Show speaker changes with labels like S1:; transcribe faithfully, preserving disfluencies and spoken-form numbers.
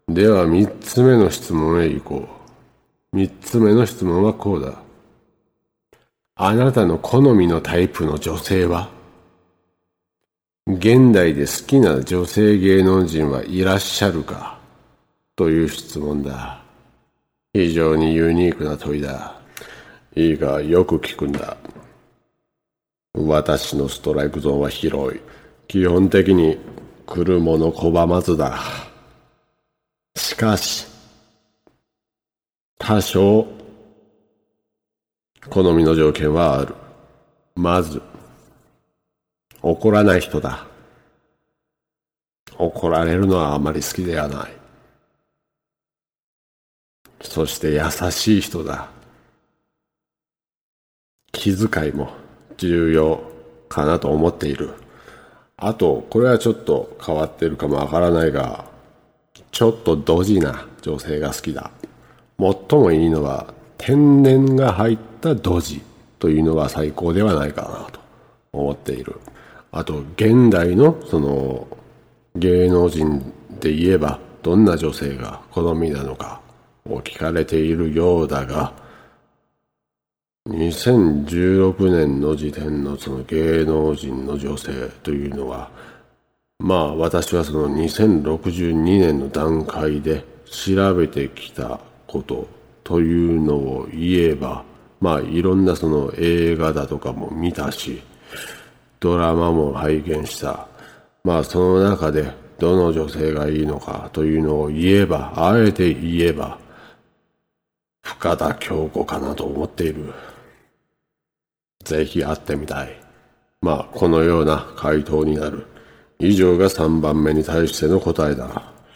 S1: では三つ目の質問へ行こう。三つ目の質問はこうだ。あなたの好みのタイプの女性は？現代で好きな女性芸能人はいらっしゃるか？という質問だ。非常にユニークな問いだ。いいか、よく聞くんだ。私のストライクゾーンは広い。基本的に来るもの拒まずだ。しかし、多少、好みの条件はある。まず、怒らない人だ。怒られるのはあまり好きではない。そして優しい人だ。気遣いも重要かなと思っている。あと、これはちょっと変わってるかもわからないが、ちょっとドジな女性が好きだ。最もいいのは、天然が入ったドジというのが最高ではないかなと思っている。あと、現代のその芸能人で言えば、どんな女性が好みなのかを聞かれているようだが、にせんじゅうろくねんの時点のその芸能人の女性というのは、まあ私はそのにせんろくじゅうにねんの段階で調べてきたことというのを言えば、まあいろんなその映画だとかも見たし、ドラマも拝見した。まあその中でどの女性がいいのかというのを言えば、あえて言えば、深田恭子かなと思っている。ぜひ会ってみたい。まあこのような回答になる。以上がさんばんめに対しての答えだ。